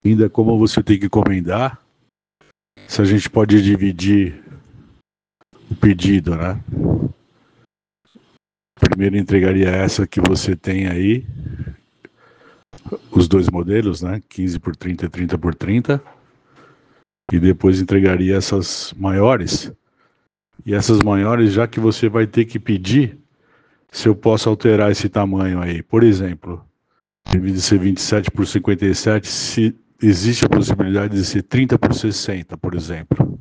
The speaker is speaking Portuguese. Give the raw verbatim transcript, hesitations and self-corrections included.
ainda como você tem que encomendar, se a gente pode dividir o pedido, né? Primeiro entregaria essa que você tem aí, os dois modelos, né? quinze por trinta e trinta por trinta. E depois entregaria essas maiores. E essas maiores, já que você vai ter que pedir, se eu posso alterar esse tamanho aí. Por exemplo, em vez de ser vinte e sete por cinquenta e sete, se existe a possibilidade de ser trinta por sessenta, por exemplo.